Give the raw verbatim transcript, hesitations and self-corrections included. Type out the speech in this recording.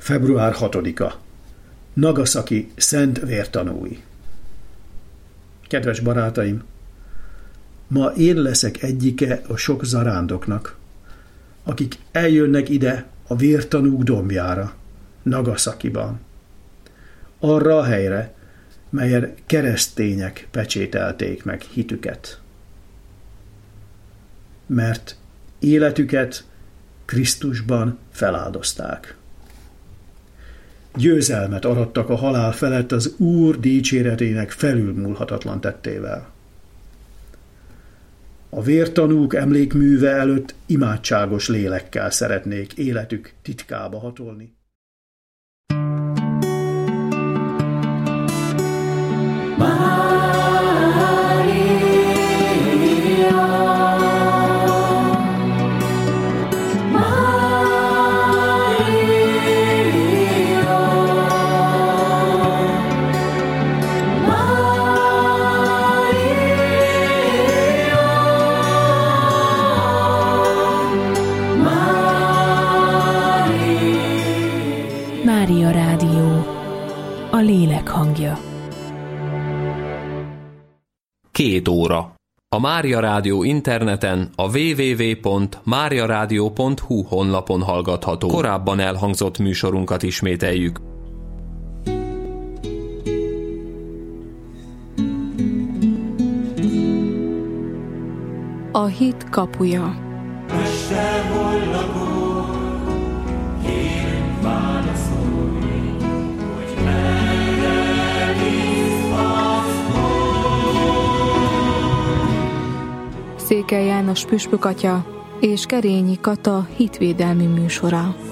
február hatodika. Nagasaki szent vértanúi. Kedves barátaim! Ma én leszek egyike a sok zarándoknak, akik eljönnek ide a vértanúk dombjára, Nagasakiban. Arra a helyre, melyen keresztények pecsételték meg hitüket. Mert életüket Krisztusban feláldozták. Győzelmet arattak a halál felett az Úr dicséretének felülmúlhatatlan tettével. A vértanúk emlékműve előtt imádságos lélekkel szeretnék életük titkába hatolni. Mária Rádió, a lélek hangja. Két óra. A Mária Rádió interneten a double-u double-u double-u pont mária rádió pont hu honlapon hallgatható. Korábban elhangzott műsorunkat ismételjük. A hit kapuja. Székely János püspök atya és Kerényi Kata hitvédelmi műsora.